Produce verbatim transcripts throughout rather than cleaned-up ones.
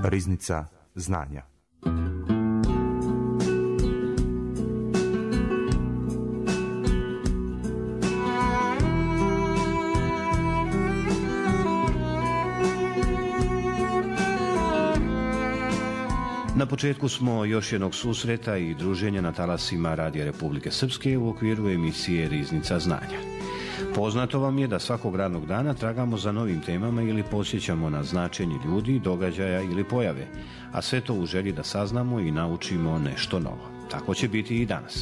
Riznica znanja. Na početku smo još jednog susreta i druženja na talasima Radija Republike Srpske u okviru emisije Riznica znanja. Poznato vam je da svakog radnog dana tragamo za novim temama ili podsjećamo na značenje ljudi, događaja ili pojave, a sve to u želji da saznamo i naučimo nešto novo. Tako će biti i danas.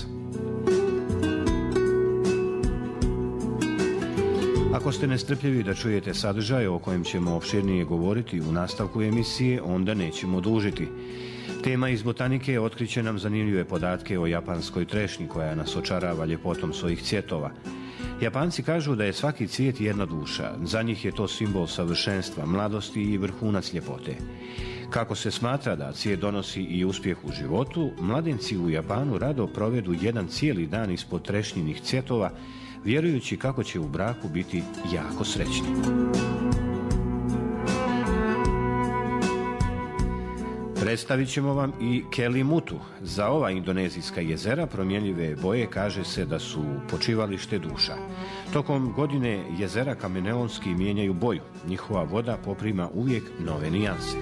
Ako ste nestrpljivi da čujete sadržaj o kojem ćemo opširnije govoriti u nastavku emisije, onda nećemo dužiti. Tema iz botanike otkriće nam zanimljive podatke o japanskoj trešnji koja nas očarava ljepotom svojih cvjetova. Japanci kažu da je svaki cvijet jedna duša. Za njih je to simbol savršenstva, mladosti i vrhunac ljepote. Kako se smatra da cvijet donosi i uspjeh u životu, mladenci u Japanu rado provedu jedan cijeli dan ispod trešnjinih cvjetova, vjerujući kako će u braku biti jako srećni. Predstavit ćemo vam i Kelimutu. Za ova indonezijska jezera promjenljive boje kaže se da su počivalište duša. Tokom godine jezera kameneonski mijenjaju boju. Njihova voda poprima uvijek nove nijanse.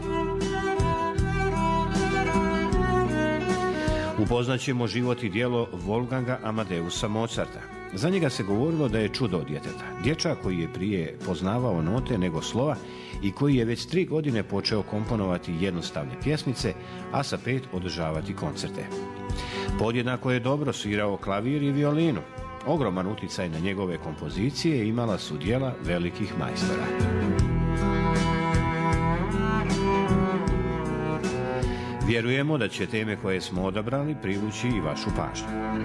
Upoznaćemo život i djelo Wolfganga Amadeusa Mozarta. Za njega se govorilo da je čudo od djeteta. Dječak koji je prije poznavao note nego slova i koji je već tri godine počeo komponovati jednostavne pjesmice, a sa pet održavati koncerte. Podjednako je dobro svirao klavir i violinu. Ogroman uticaj na njegove kompozicije imala su djela velikih majstora. Vjerujemo da će teme koje smo odabrali privući i vašu pažnju.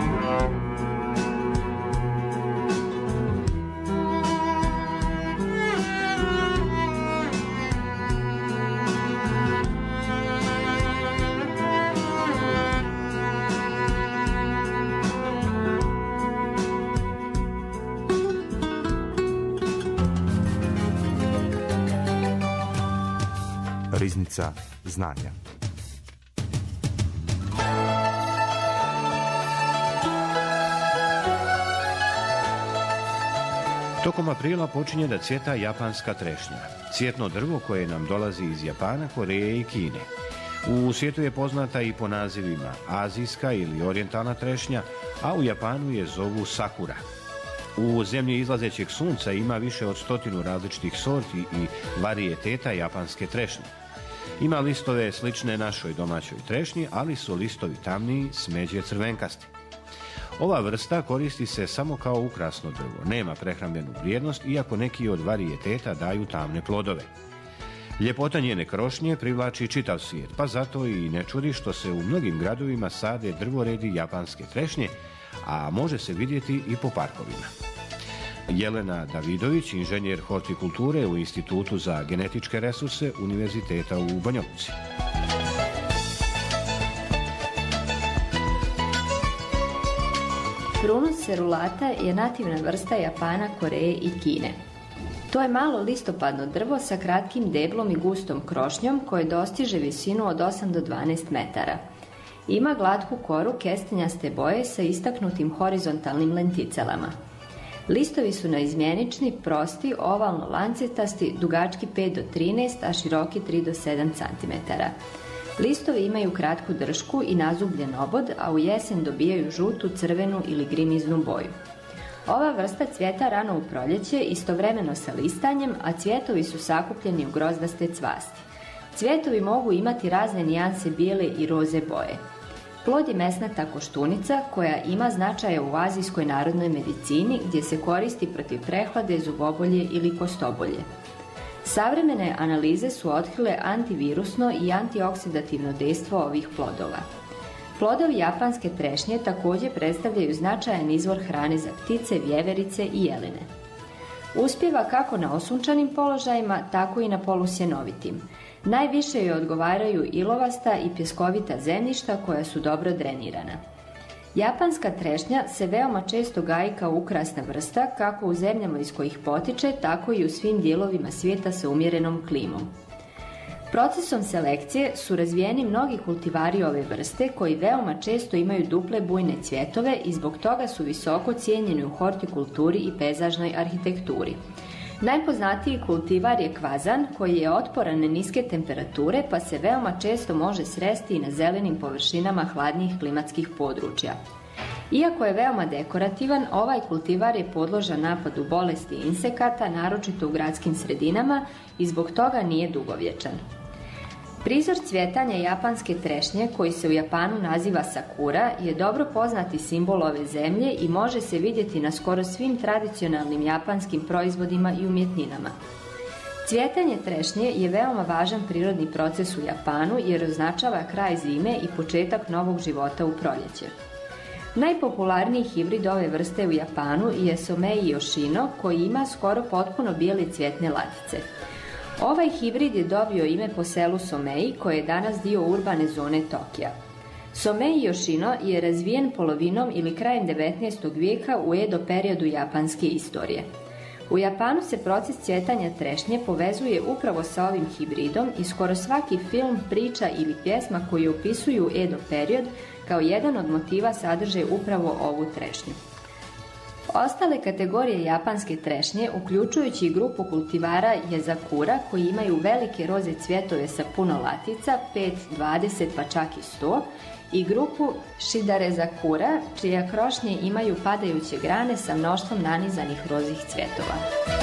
Riznica znanja. Tokom aprila počinje da cvjeta japanska trešnja, cvjetno drvo koje nam dolazi iz Japana, Koreje i Kine. U svijetu je poznata i po nazivima azijska ili orijentalna trešnja, a u Japanu je zovu sakura. U zemlji izlazećeg sunca ima više od stotinu različitih sorti i varijeteta japanske trešnje. Ima listove slične našoj domaćoj trešnji, ali su listovi tamniji, smeđe crvenkasti. Ova vrsta koristi se samo kao ukrasno drvo, nema prehrambenu vrijednost, iako neki od varijeteta daju tamne plodove. Ljepota njene krošnje privlači čitav svijet, pa zato i ne čudi što se u mnogim gradovima sade drvoredi japanske trešnje, a može se vidjeti i po parkovima. Jelena Davidović, inženjer hortikulture u Institutu za genetičke resurse Univerziteta u Banja Luci. Prunus cerulata je nativna vrsta Japana, Koreje i Kine. To je malo listopadno drvo sa kratkim deblom i gustom krošnjom koje dostiže visinu od osam do dvanaest metara. Ima glatku koru kestenjaste boje sa istaknutim horizontalnim lenticelama. Listovi su naizmjenični, prosti, ovalno lancetasti, dugački pet do trinaest, a široki tri do sedam centimetara. Listovi imaju kratku dršku i nazubljen obod, a u jesen dobijaju žutu, crvenu ili grimiznu boju. Ova vrsta cvjeta rano u proljeće, istovremeno sa listanjem, a cvjetovi su sakupljeni u grozdaste cvasti. Cvjetovi mogu imati razne nijanse bijele i roze boje. Plod je mesnata koštunica koja ima značaja u azijskoj narodnoj medicini gdje se koristi protiv prehlade, zubobolje ili kostobolje. Savremene analize su otkrile antivirusno i antioksidativno dejstvo ovih plodova. Plodovi japanske trešnje također predstavljaju značajan izvor hrane za ptice, vjeverice i jelene. Uspijeva kako na osunčanim položajima, tako i na polusjenovitim. Najviše joj odgovaraju ilovasta i pjeskovita zemljišta koja su dobro drenirana. Japanska trešnja se veoma često gaji kao ukrasna vrsta kako u zemljama iz kojih potiče, tako i u svim dijelovima svijeta sa umjerenom klimom. Procesom selekcije su razvijeni mnogi kultivari ove vrste koji veoma često imaju duple bujne cvjetove i zbog toga su visoko cijenjeni u hortikulturi i pejzažnoj arhitekturi. Najpoznatiji kultivar je kvazan koji je otporan na niske temperature pa se veoma često može sresti i na zelenim površinama hladnijih klimatskih područja. Iako je veoma dekorativan, ovaj kultivar je podložan napadu bolesti i insekata, naročito u gradskim sredinama i zbog toga nije dugovječan. Prizor cvjetanja japanske trešnje, koji se u Japanu naziva sakura, je dobro poznati simbol ove zemlje i može se vidjeti na skoro svim tradicionalnim japanskim proizvodima i umjetninama. Cvjetanje trešnje je veoma važan prirodni proces u Japanu jer označava kraj zime i početak novog života u proljeće. Najpopularniji hibrid ove vrste u Japanu je Somei Yoshino, koji ima skoro potpuno bijele cvjetne latice. Ovaj hibrid je dobio ime po selu Somei, koje je danas dio urbane zone Tokija. Somei Yoshino je razvijen polovinom ili krajem devetnaestog vijeka u Edo periodu japanske istorije. U Japanu se proces cvjetanja trešnje povezuje upravo sa ovim hibridom i skoro svaki film, priča ili pjesma koji opisuju Edo period kao jedan od motiva sadrže upravo ovu trešnju. Ostale kategorije japanske trešnje, uključujući i grupu kultivara Yazakura koji imaju velike roze cvjetove sa puno latica, pet, dvadeset pa čak i sto, i grupu Shidarezakura, čije krošnje imaju padajuće grane sa mnoštvom nanizanih rozih cvjetova.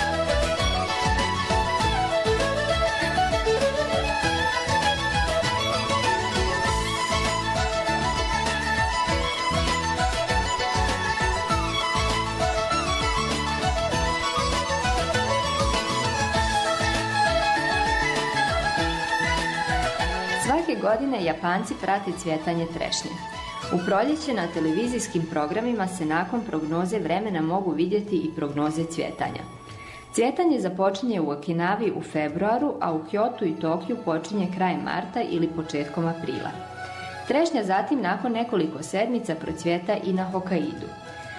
Svake godine Japanci prate cvjetanje trešnje. U proljeće na televizijskim programima se nakon prognoze vremena mogu vidjeti i prognoze cvjetanja. Cvjetanje započinje u Okinavi u februaru, a u Kyotu i Tokiju počinje krajem marta ili početkom aprila. Trešnja zatim nakon nekoliko sedmica procvjeta i na Hokaidu.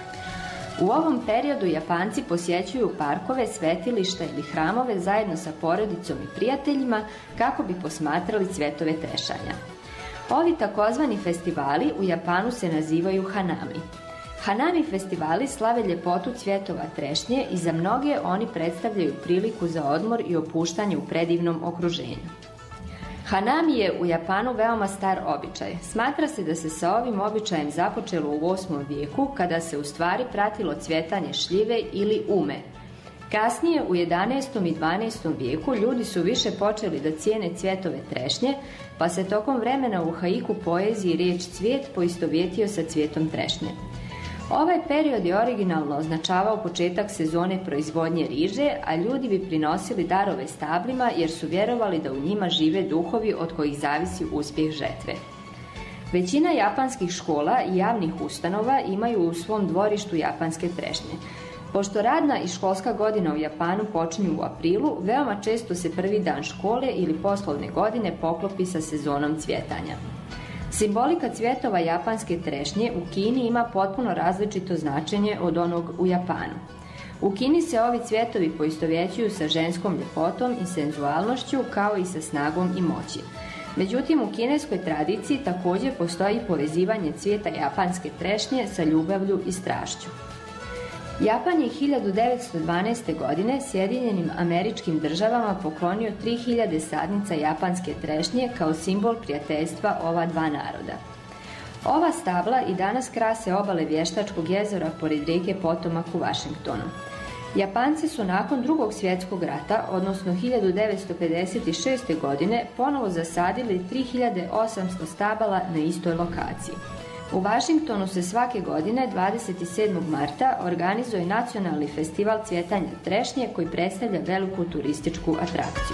U ovom periodu Japanci posjećuju parkove, svetilišta ili hramove zajedno sa porodicom i prijateljima kako bi posmatrali cvjetove trešanja. Ovi takozvani festivali u Japanu se nazivaju hanami. Hanami festivali slave ljepotu cvjetova trešnje i za mnoge oni predstavljaju priliku za odmor i opuštanje u predivnom okruženju. Hanami je u Japanu veoma star običaj. Smatra se da se sa ovim običajem započelo u osmom vijeku, kada se u stvari pratilo cvjetanje šljive ili ume. Kasnije, u jedanaestom i dvanaestom vijeku, ljudi su više počeli da cijene cvjetove trešnje, pa se tokom vremena u haiku poeziji riječ cvijet poistovjetio sa cvijetom trešnje. Ovaj period je originalno označavao početak sezone proizvodnje riže, a ljudi bi prinosili darove stablima jer su vjerovali da u njima žive duhovi od kojih zavisi uspjeh žetve. Većina japanskih škola i javnih ustanova imaju u svom dvorištu japanske trešnje. Pošto radna i školska godina u Japanu počinju u aprilu, veoma često se prvi dan škole ili poslovne godine poklopi sa sezonom cvjetanja. Simbolika cvjetova japanske trešnje u Kini ima potpuno različito značenje od onog u Japanu. U Kini se ovi cvjetovi poistovjećuju sa ženskom ljepotom i senzualnošću kao i sa snagom i moći. Međutim, u kineskoj tradiciji također postoji povezivanje cvijeta japanske trešnje sa ljubavlju i strašću. Japan je hiljadu devetsto dvanaeste. godine Sjedinjenim Američkim Državama poklonio tri hiljade sadnica japanske trešnje kao simbol prijateljstva ova dva naroda. Ova stabla i danas krase obale Vještačkog jezera pored rijeke Potomak u Washingtonu. Japanci su nakon Drugog svjetskog rata, odnosno hiljadu devetsto pedeset šeste. godine, ponovo zasadili tri hiljade osamsto stabala na istoj lokaciji. U Washingtonu se svake godine dvadeset sedmog marta organizuje nacionalni festival cvjetanja trešnje koji predstavlja veliku turističku atrakciju.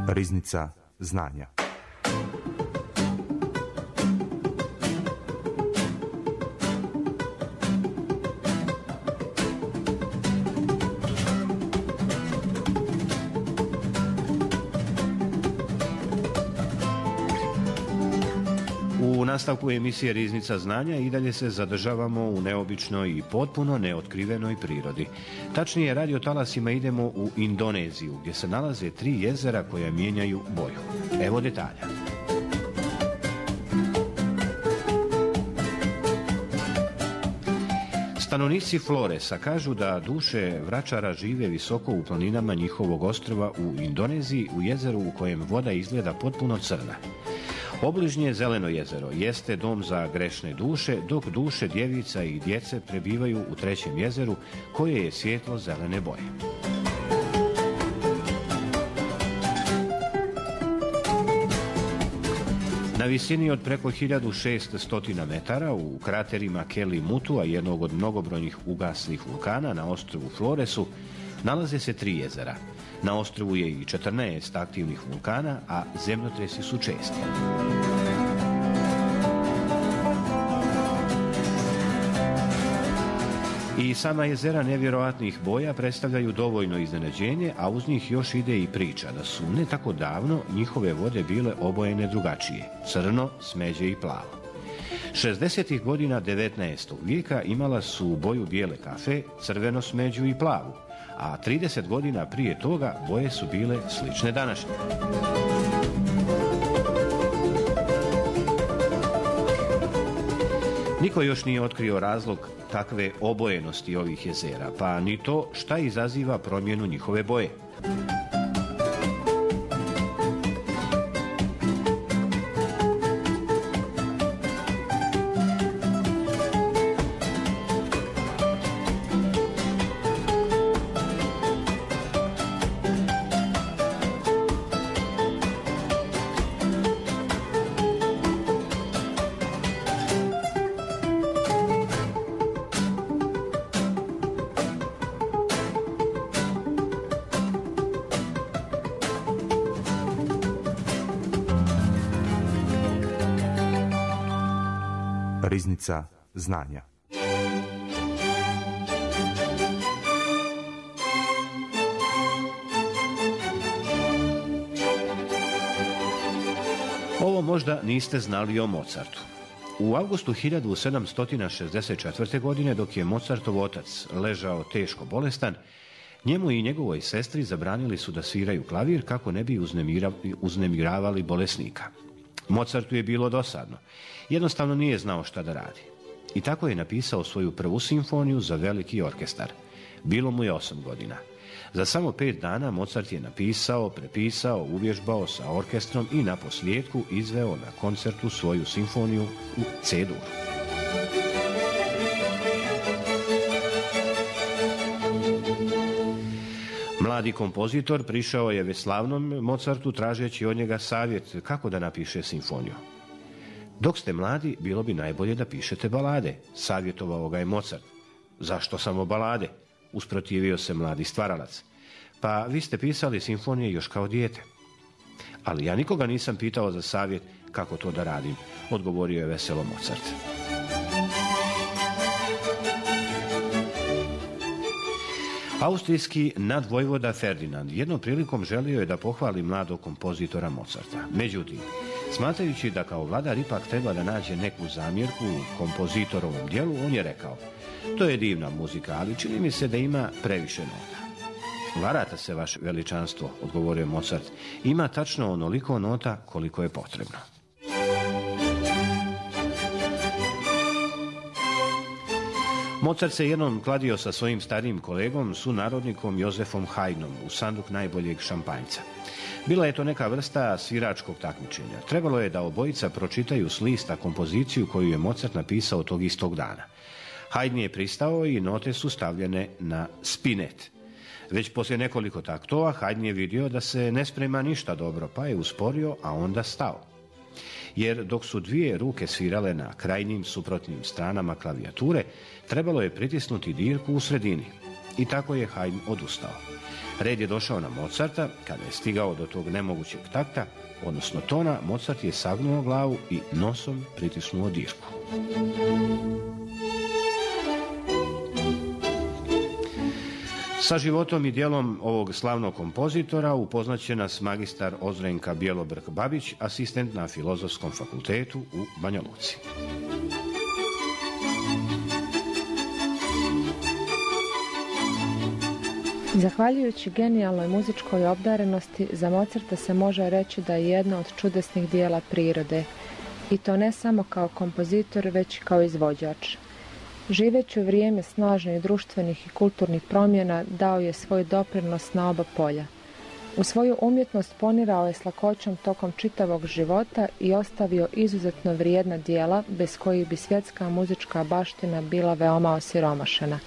Riznica znanja. U nastavku emisije Riznica znanja i dalje se zadržavamo u neobičnoj i potpuno neotkrivenoj prirodi. Tačnije, radio talasima idemo u Indoneziju, gdje se nalaze tri jezera koja mijenjaju boju. Evo detalja. Stanovnici Floresa kažu da duše vračara žive visoko u planinama njihovog ostrva u Indoneziji, u jezeru u kojem voda izgleda potpuno crna. Obližnje zeleno jezero jeste dom za grešne duše, dok duše djevica i djece prebivaju u trećem jezeru koje je svjetlo zelene boje. Na visini od preko hiljadu šesto metara u kraterima Keli Mutua, jednog od mnogobrojnih ugaslih vulkana na ostrvu Floresu, nalaze se tri jezera. Na ostrvu je i četrnaest aktivnih vulkana, a zemljotresi su česti. I sama jezera nevjerojatnih boja predstavljaju dovoljno iznenađenje, a uz njih još ide i priča da su ne tako davno njihove vode bile obojene drugačije, crno, smeđe i plavo. šezdesetih godina devetnaestog vijeka imala su boju bijele kafe, crveno, smeđu i plavu, a trideset godina prije toga boje su bile slične današnje. Niko još nije otkrio razlog takve obojenosti ovih jezera, pa ni to šta izaziva promjenu njihove boje. Riznica znanja. Ovo možda niste znali o Mozartu. U avgustu hiljadu sedamsto šezdeset četvrte. godine, dok je Mozartov otac ležao teško bolestan, njemu i njegovoj sestri zabranili su da sviraju klavir kako ne bi uznemiravali bolesnika. Mozartu je bilo dosadno. Jednostavno nije znao šta da radi. I tako je napisao svoju prvu simfoniju za veliki orkestar. Bilo mu je osam godina. Za samo pet dana Mozart je napisao, prepisao, uvježbao sa orkestrom i naposljetku izveo na koncertu svoju simfoniju u C-dur. Mladi kompozitor prišao je već slavnom Mozartu tražeći od njega savjet kako da napiše simfoniju. Dok ste mladi, bilo bi najbolje da pišete balade, savjetovao ga je Mozart. Zašto samo balade? Usprotivio se mladi stvaralac. Pa vi ste pisali simfonije još kao dijete. Ali ja nikoga nisam pitao za savjet kako to da radim, odgovorio je veselo Mozart. Austrijski nadvojvoda Ferdinand jednom prilikom želio je da pohvali mladog kompozitora Mozarta. Međutim, smatrajući da kao vladar ipak treba da nađe neku zamjerku u kompozitorovom dijelu, on je rekao: to je divna muzika, ali čini mi se da ima previše nota. Varate se, vaše veličanstvo, odgovorio Mozart. Ima tačno onoliko nota koliko je potrebno. Mozart se jednom kladio sa svojim starijim kolegom, sunarodnikom Josefom Haydnom, u sanduk najboljeg šampanjca. Bila je to neka vrsta sviračkog takmičenja. Trebalo je da obojica pročitaju s lista kompoziciju koju je Mozart napisao tog istog dana. Haydn je pristao i note su stavljene na spinet. Već poslije nekoliko taktova Haydn je vidio da se ne sprema ništa dobro, pa je usporio, a onda stao. Jer dok su dvije ruke svirale na krajnjim suprotnim stranama klavijature, trebalo je pritisnuti dirku u sredini. I tako je Haydn odustao. Red je došao na Mozarta. Kada je stigao do tog nemogućeg takta, odnosno tona, Mozart je sagnuo glavu i nosom pritisnuo dirku. Sa životom i djelom ovog slavnog kompozitora upoznaće nas magistar Ozrenka Bjelobrk-Babić, asistent na Filozofskom fakultetu u Banja Luci. Zahvaljujući genijalnoj muzičkoj obdarenosti, za Mozarta se može reći da je jedno od čudesnih dijela prirode, i to ne samo kao kompozitor, već i kao izvođač. Živeći u vrijeme snažnih društvenih i kulturnih promjena, dao je svoj doprinos na oba polja. U svoju umjetnost ponirao je s lakoćom tokom čitavog života i ostavio izuzetno vrijedna djela bez kojih bi svjetska muzička baština bila veoma osiromašena.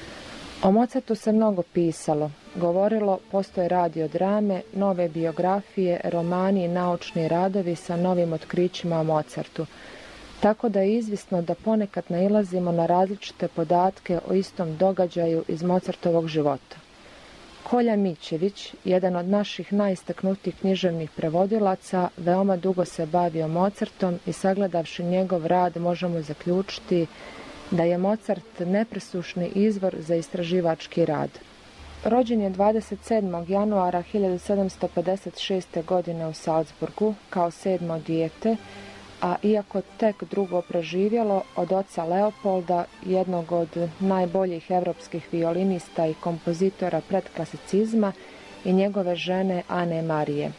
O Mozartu se mnogo pisalo, govorilo, postoje radiodrame, nove biografije, romani i naučni radovi sa novim otkrićima o Mozartu, tako da je izvisno da ponekad nailazimo na različite podatke o istom događaju iz Mozartovog života. Kolja Mićević, jedan od naših najistaknutijih književnih prevodilaca, veoma dugo se bavio Mozartom i sagledavši njegov rad možemo zaključiti da je Mozart nepresušni izvor za istraživački rad. Rođen je dvadeset sedmog januara hiljadu sedamsto pedeset šeste. godine u Salzburgu kao sedmo dijete, a iako tek drugo preživjelo, od oca Leopolda, jednog od najboljih europskih violinista i kompozitora predklasicizma, i njegove žene Ane Marije.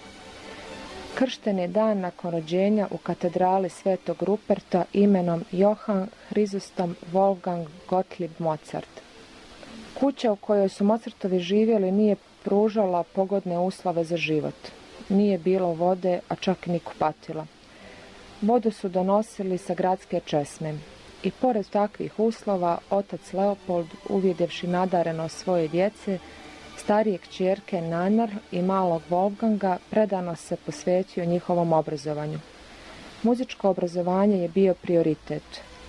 Kršten je dan nakon rođenja u katedrali Svetog Ruperta imenom Johann Hrisostom Wolfgang Gottlieb Mozart. Kuća u kojoj su Mozartovi živjeli nije pružala pogodne uslove za život. Nije bilo vode, a čak ni kupatila. Vodu su donosili sa gradske česme. I pored takvih uslova, otac Leopold, uvidjevši nadarenost svoje djece, starije kćerke Nanar i malog Wolfganga, predano se posvetio njihovom obrazovanju. Muzičko obrazovanje je bio prioritet.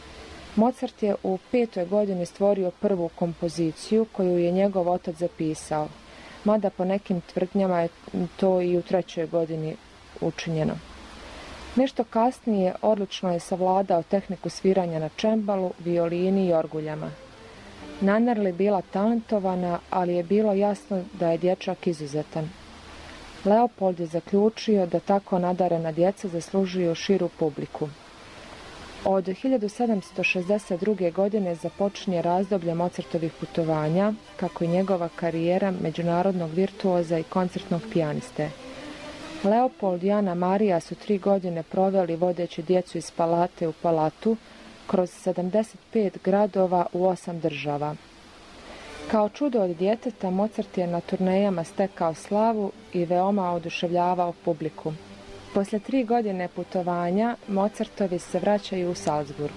Mozart je u petoj godini stvorio prvu kompoziciju koju je njegov otac zapisao, mada po nekim tvrdnjama je to i u trećoj godini učinjeno. Nešto kasnije odlično je savladao tehniku sviranja na čembalu, violini i orguljama. Nanar je bila talentovana, ali je bilo jasno da je dječak izuzetan. Leopold je zaključio da tako nadarena djeca zaslužuju širu publiku. Od hiljadu sedamsto šezdeset druge. godine započinje razdoblje Mozartovih putovanja, kako i njegova karijera međunarodnog virtuoza i koncertnog pijaniste. Leopold i Ana Marija su tri godine proveli vodeći djecu iz palate u palatu, kroz sedamdeset pet gradova u osam država. Kao čudo od djeteta, Mozart je na turnejama stekao slavu i veoma oduševljavao publiku. Poslije tri godine putovanja, Mozartovi se vraćaju u Salzburg.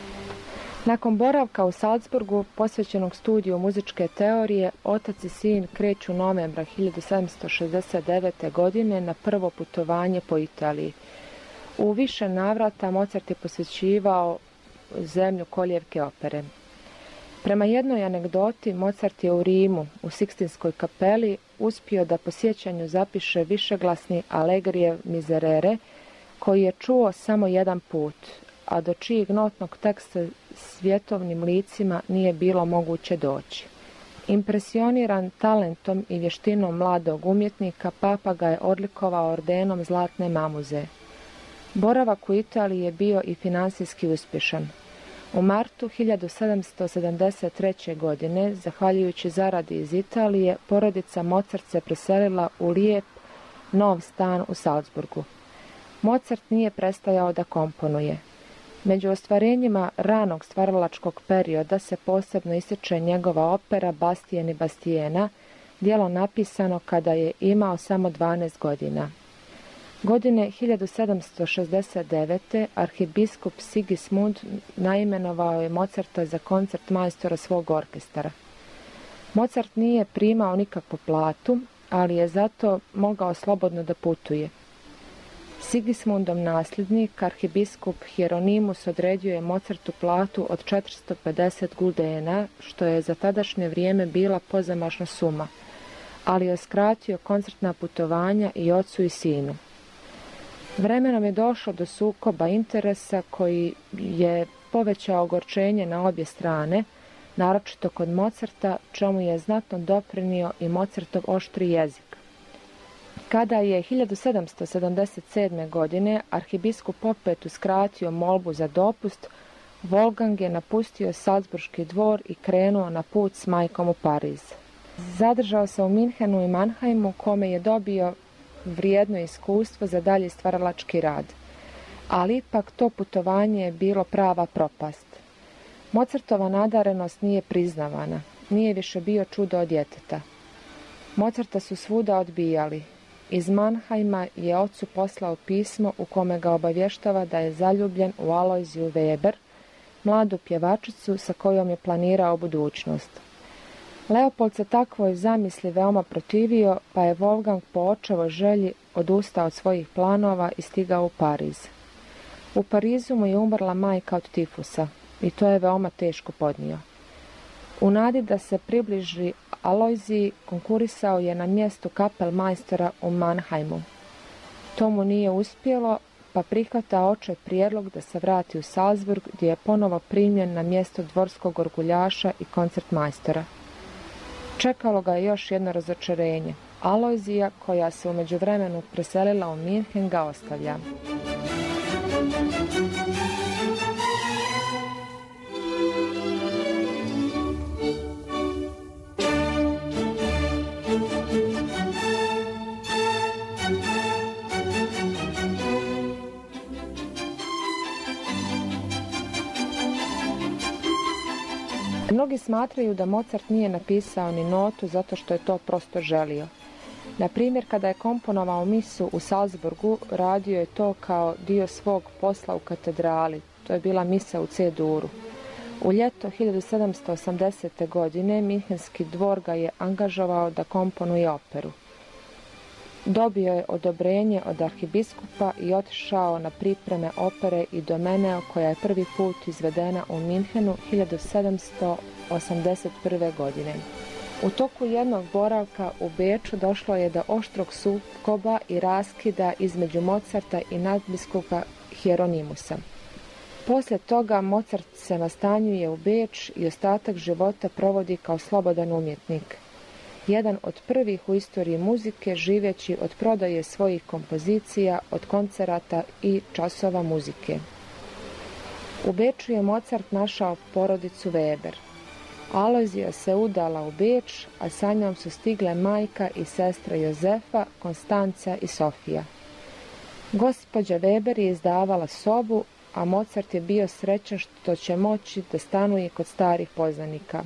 Nakon boravka u Salzburgu, posvećenog studiju muzičke teorije, otac i sin kreću novembra hiljadu sedamsto šezdeset devete. godine na prvo putovanje po Italiji. U više navrata Mozart je posvećivao zemlju koljevke opere. Prema jednoj anegdoti, Mozart je u Rimu, u Sikstinskoj kapeli, uspio da po sjećanju zapiše višeglasni Allegrijev Miserere, koji je čuo samo jedan put, a do čijeg notnog teksta svjetovnim licima nije bilo moguće doći. Impresioniran talentom i vještinom mladog umjetnika, papa ga je odlikovao ordenom Zlatne mamuze. Boravak u Italiji je bio i financijski uspješan. U martu hiljadu sedamsto sedamdeset treće. godine, zahvaljujući zaradi iz Italije, porodica Mozart se preselila u lijep, nov stan u Salzburgu. Mozart nije prestajao da komponuje. Među ostvarenjima ranog stvaralačkog perioda se posebno ističe njegova opera Bastien i Bastiena, djelo napisano kada je imao samo dvanaest godina. Godine hiljadu sedamsto šezdeset devete. arhibiskup Sigismund naimenovao je Mozarta za koncert majstora svog orkestara. Mozart nije primao nikakvu platu, ali je zato mogao slobodno da putuje. Sigismundom nasljednik, arhibiskup Hieronimus odredio je Mozartu platu od četiristo pedeset guldena, što je za tadašnje vrijeme bila pozamašna suma, ali je skratio koncertna putovanja i ocu i sinu. Vremenom je došlo do sukoba interesa koji je povećao ogorčenje na obje strane, naročito kod Mozarta, čemu je znatno doprinio i Mozartov oštri jezik. Kada je hiljadu sedamsto sedamdeset sedme. godine arhibiskup opet uskratio molbu za dopust, Wolfgang je napustio Salzburški dvor i krenuo na put s majkom u Pariz. Zadržao se u Minhenu i Mannheimu, kome je dobio vrijedno iskustvo za dalji stvaralački rad. Ali ipak to putovanje je bilo prava propast. Mozartova nadarenost nije priznavana, nije više bio čudo od djeteta. Mozarta su svuda odbijali. Iz Mannheima je ocu poslao pismo u kome ga obavještava da je zaljubljen u Alojziju Weber, mladu pjevačicu sa kojom je planirao budućnost. Leopold se takvoj zamisli veoma protivio, pa je Wolfgang po očevoj želji odustao od svojih planova i stigao u Pariz. U Parizu mu je umrla majka od tifusa i to je veoma teško podnio. U nadi da se približi Alojziji, konkurisao je na mjestu kapelmajstora u Mannheimu. To mu nije uspjelo, pa prihvata očev prijedlog da se vrati u Salzburg, gdje je ponovo primljen na mjesto dvorskog orguljaša i koncertmajstora. Čekalo ga je još jedno razočarenje. Alojzija, koja se u međuvremenu preselila u Minhen, ga ostavlja. Mnogi smatraju da Mozart nije napisao ni notu zato što je to prosto želio. Na primjer, kada je komponovao misu u Salzburgu, radio je to kao dio svog posla u katedrali. To je bila misa u C-duru. U ljeto hiljadu sedamsto osamdesete. godine Minhenski dvor ga je angažovao da komponuje operu. Dobio je odobrenje od arhibiskupa i otišao na pripreme opere i Domeneo, koja je prvi put izvedena u Minhenu hiljadu sedamsto osamdeset prve. godine. U toku jednog boravka u Beču došlo je do oštrog sukoba i raskida između Mozarta i nadbiskupa Hieronimusa. Poslije toga Mozart se nastanjuje u Beč i ostatak života provodi kao slobodan umjetnik. Jedan od prvih u istoriji muzike, živeći od prodaje svojih kompozicija, od koncerata i časova muzike. U Beču je Mozart našao porodicu Weber. Alojzija se udala u Beč, a sa njom su stigle majka i sestra Jozefa, Konstanca i Sofija. Gospođa Weber je izdavala sobu, a Mozart je bio srećan što će moći da stanuje kod starih poznanika.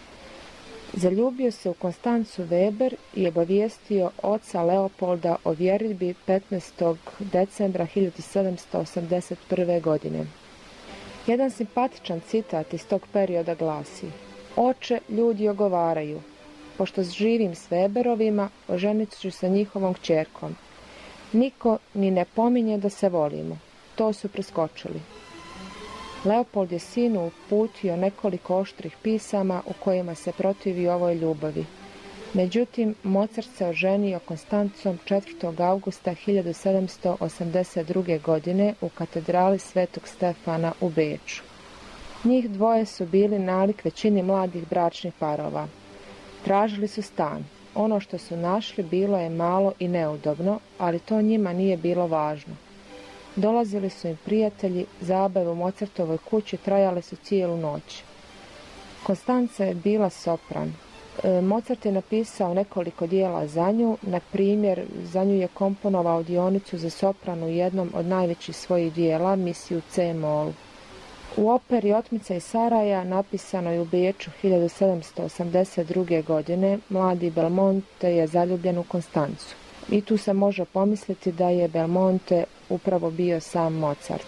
Zaljubio se u Konstancu Weber i obavijestio oca Leopolda o vjeridbi petnaestog decembra hiljadu sedamsto osamdeset prve. godine. Jedan simpatičan citat iz tog perioda glasi: "Oče, ljudi ogovaraju, pošto živim s Weberovima, oženit ću sa njihovom kćerkom. Niko ni ne pominje da se volimo, to su preskočili." Leopold je sinu uputio nekoliko oštrih pisama u kojima se protivi ovoj ljubavi. Međutim, Mozart se oženio Konstancom četvrtog avgusta hiljadu sedamsto osamdeset druge. godine u katedrali Svetog Stefana u Beču. Njih dvoje su bili nalik većini mladih bračnih parova. Tražili su stan. Ono što su našli bilo je malo i neudobno, ali to njima nije bilo važno. Dolazili su im prijatelji, zabave u Mozartovoj kući trajale su cijelu noć. Konstanca je bila sopran. E, Mozart je napisao nekoliko dijela za nju, na primjer za nju je komponovao dionicu za sopran u jednom od najvećih svojih dijela, misiju C-mol. U operi Otmica iz Saraja, napisanoj u Beču hiljadu sedamsto osamdeset druge. godine, mladi Belmonte je zaljubljen u Konstancu. I tu se može pomisliti da je Belmonte upravo bio sam Mozart.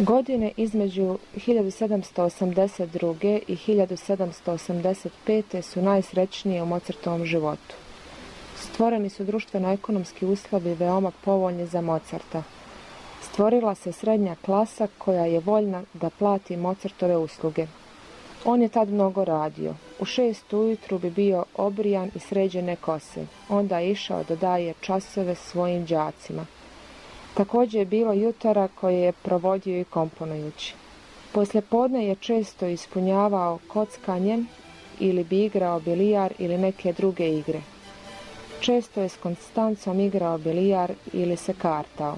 Godine između hiljadu sedamsto osamdeset druge. i hiljadu sedamsto osamdeset pete. su najsrećnije u Mozartovom životu. Stvoreni su društveno-ekonomski uslovi veoma povoljni za Mozarta. Stvorila se srednja klasa koja je voljna da plati Mozartove usluge. On je tad mnogo radio. U šest ujutru bi bio obrijan i sređene kose. Onda je išao da daje časove svojim đacima. Također je bilo jutara koje je provodio i komponujući. Poslijepodne je često ispunjavao kockanjem ili bi igrao bilijar ili neke druge igre. Često je s Konstancom igrao bilijar ili se kartao.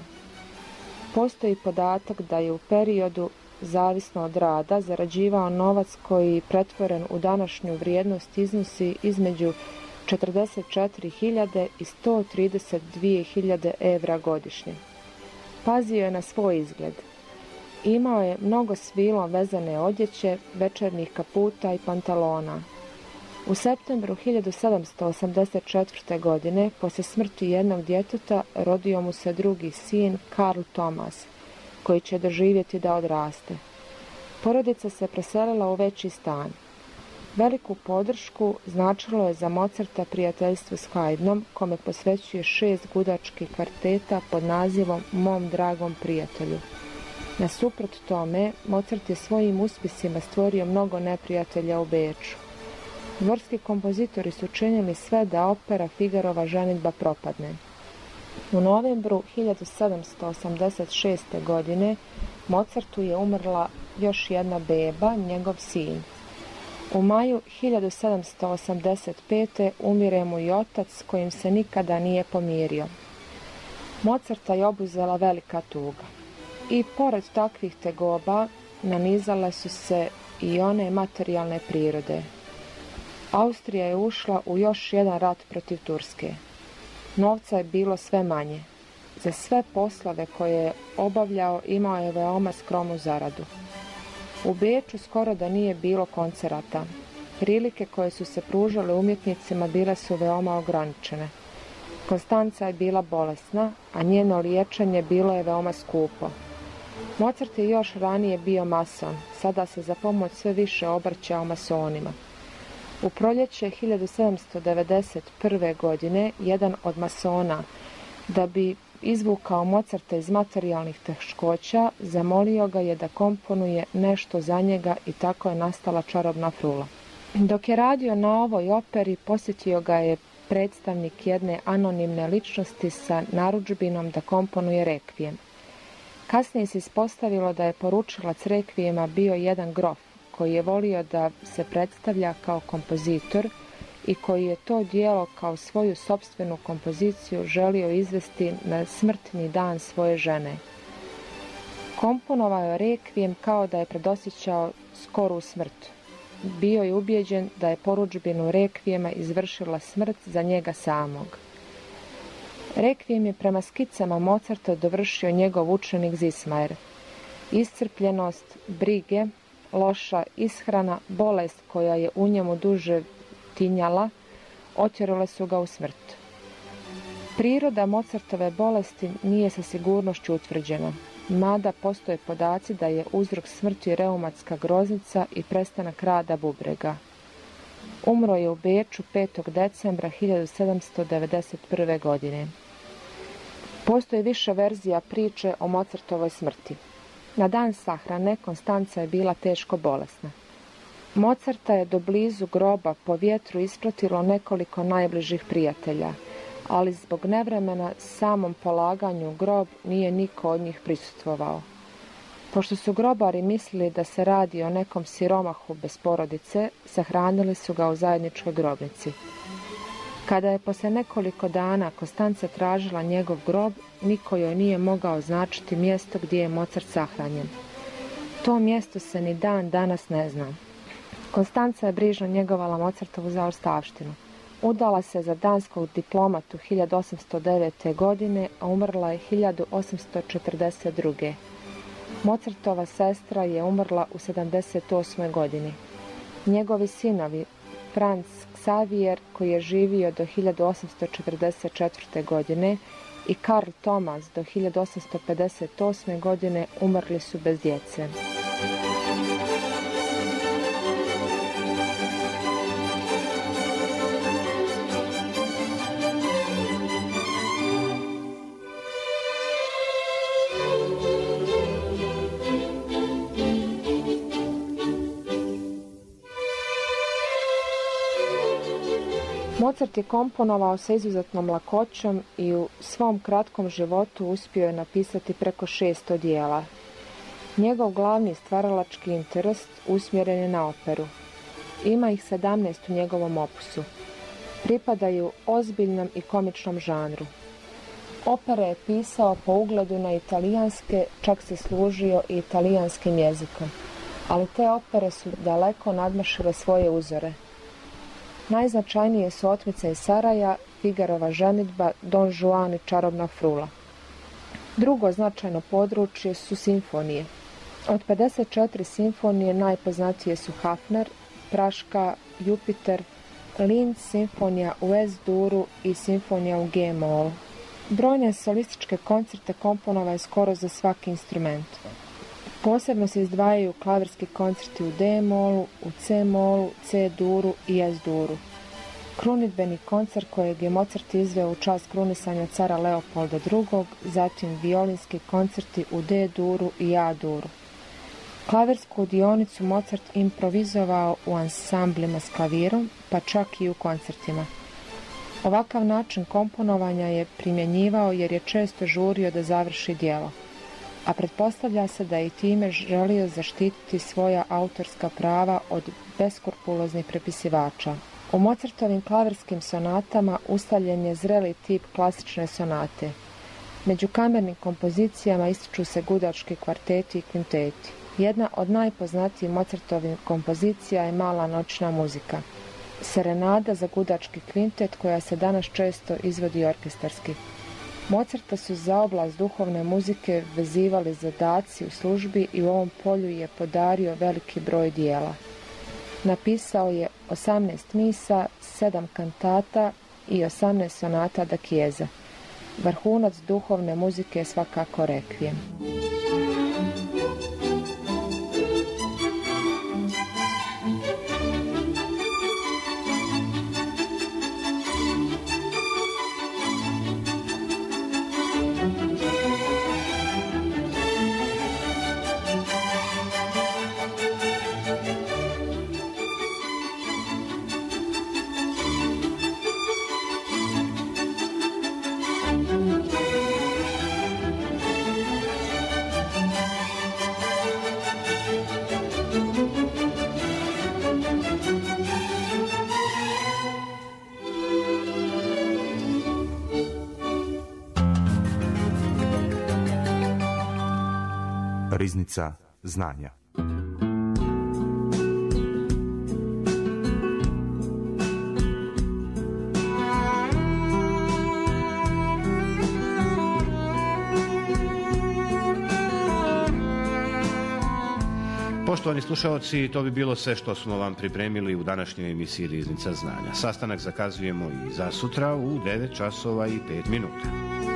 Postoji podatak da je u periodu, zavisno od rada, zarađivao novac koji pretvoren u današnju vrijednost iznosi između četrdeset četiri hiljade i sto trideset dvije hiljade evra godišnje. Pazio je na svoj izgled. Imao je mnogo svilom vezane odjeće, večernjih kaputa i pantalona. U septembru hiljadu sedamsto osamdeset četvrte. godine, poslije smrti jednog djeteta, rodio mu se drugi sin, Karl Thomas, koji će doživjeti da odraste. Porodica se preselila u veći stan. Veliku podršku značilo je za Mozarta prijateljstvo s Haydnom, kome posvećuje šest gudačkih kvarteta pod nazivom Mom dragom prijatelju. Nasuprot tome, Mozart je svojim uspjesima stvorio mnogo neprijatelja u Beču. Dvorski kompozitori su činili sve da opera Figarova ženidba propadne. U novembru hiljadu sedamsto osamdeset šeste. godine Mozartu je umrla još jedna beba, njegov sin. U maju hiljadu sedamsto osamdeset pete. umire mu i otac s kojim se nikada nije pomirio. Mozarta je obuzela velika tuga. I pored takvih tegoba nanizale su se i one materijalne prirode. Austrija je ušla u još jedan rat protiv Turske. Novca je bilo sve manje. Za sve poslove koje je obavljao imao je veoma skromnu zaradu. U Beču skoro da nije bilo koncerata. Prilike koje su se pružale umjetnicima bile su veoma ograničene. Konstanca je bila bolesna, a njeno liječenje bilo je veoma skupo. Mozart je još ranije bio mason, sada se za pomoć sve više obraćao masonima. U proljeće hiljadu sedamsto devedeset prve. godine jedan od masona, da bi izvukao Mozarta iz materijalnih teškoća, zamolio ga je da komponuje nešto za njega i tako je nastala Čarobna frula. Dok je radio na ovoj operi, posjetio ga je predstavnik jedne anonimne ličnosti sa narudžbinom da komponuje rekvijem. Kasnije se ispostavilo da je poručilac rekvijema bio jedan grof, koji je volio da se predstavlja kao kompozitor i koji je to djelo kao svoju sopstvenu kompoziciju želio izvesti na smrtni dan svoje žene. Komponovao je rekvijem kao da je predosjećao skoru smrt. Bio je ubijeđen da je porudžbinu rekvijema izvršila smrt za njega samog. Rekvijem je prema skicama Mozarta dovršio njegov učenik Zismajer. Iscrpljenost, brige, loša ishrana, bolest koja je u njemu duže tinjala, otjerale su ga u smrt. Priroda Mozartove bolesti nije sa sigurnošću utvrđena, mada postoje podaci da je uzrok smrti reumatska groznica i prestanak rada bubrega. Umro je u Beču petog decembra hiljadu sedamsto devedeset prve. godine. Postoji više verzija priče o Mozartovoj smrti. Na dan sahrane Konstanca je bila teško bolesna. Mozarta je do blizu groba po vjetru ispratilo nekoliko najbližih prijatelja, ali zbog nevremena samom polaganju u grob nije niko od njih prisustvovao. Pošto su grobari mislili da se radi o nekom siromahu bez porodice, sahranili su ga u zajedničkoj grobnici. Kada je poslije nekoliko dana Konstanca tražila njegov grob, niko joj nije mogao označiti mjesto gdje je Mozart sahranjen. To mjesto se ni dan danas ne zna. Konstanca je brižno njegovala Mozartovu zaostavštinu. Udala se za danskog diplomatu hiljadu osamsto devete. godine, a umrla je hiljadu osamsto četrdeset druge. Mozartova sestra je umrla u sedamdeset osmoj. godini. Njegovi sinovi, Franz Xavier, koji je živio do hiljadu osamsto četrdeset četvrte. godine, i Karl Thomas do hiljadu osamsto pedeset osme. godine umrli su bez djece. Mozart je komponovao sa izuzetnom lakoćom i u svom kratkom životu uspio je napisati preko šesto djela. Njegov glavni stvaralački interes usmjeren je na operu. Ima ih sedamnaest u njegovom opusu. Pripadaju ozbiljnom i komičnom žanru. Opere je pisao po ugledu na italijanske, čak se služio i italijanskim jezikom, ali te opere su daleko nadmašile svoje uzore. Najznačajnije su Otmica iz Saraja, Figarova ženidba, Don Juan i Čarobna frula. Drugo značajno područje su simfonije. Od pedeset četiri simfonije najpoznatije su Hafner, Praška, Jupiter, Linz simfonija u Es-duru i simfonija u G-molu. Brojne solističke koncerte komponovao je skoro za svaki instrument. Posebno se izdvajaju klavirski koncerti u D-molu, u C-molu, C-duru i Es-duru. Krunidbeni koncert kojeg je Mozart izveo u čast krunisanja cara Leopolda drugog, zatim violinski koncerti u D-duru i A-duru. Klavirsku dionicu Mozart improvizovao u ansamblima s klavirom, pa čak i u koncertima. Ovakav način komponovanja je primjenjivao jer je često žurio da završi djelo, a pretpostavlja se da je i time želio zaštititi svoja autorska prava od beskrupuloznih prepisivača. U Mozartovim klavirskim sonatama ustaljen je zreli tip klasične sonate. Među kamernim kompozicijama ističu se gudački kvarteti i kvinteti. Jedna od najpoznatijih Mozartovih kompozicija je Mala noćna muzika, serenada za gudački kvintet koja se danas često izvodi orkestarski. Mozarta su za oblast duhovne muzike vezivali zadaci u službi i u ovom polju je podario veliki broj dijela. Napisao je osamnaest misa, sedam kantata i osamnaest sonata da Chiesa. Vrhunac duhovne muzike je svakako rekvijem. Riznica znanja. Poštovani slušalci, to bi bilo sve što smo vam pripremili u današnjoj emisiji Riznica znanja. Sastanak zakazujemo i za sutra u devet časova i pet minuta.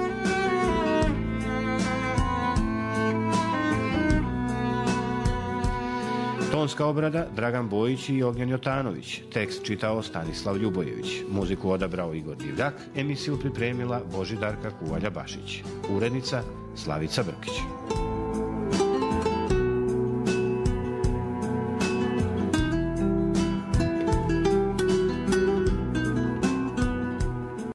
Tonska obrada Dragan Bojić i Ognjen Jotanović. Tekst čitao Stanislav Ljubojević. Muziku odabrao Igor Divljak. Emisiju pripremila Božidarka Kuvalja Bašić. Urednica Slavica Brkić.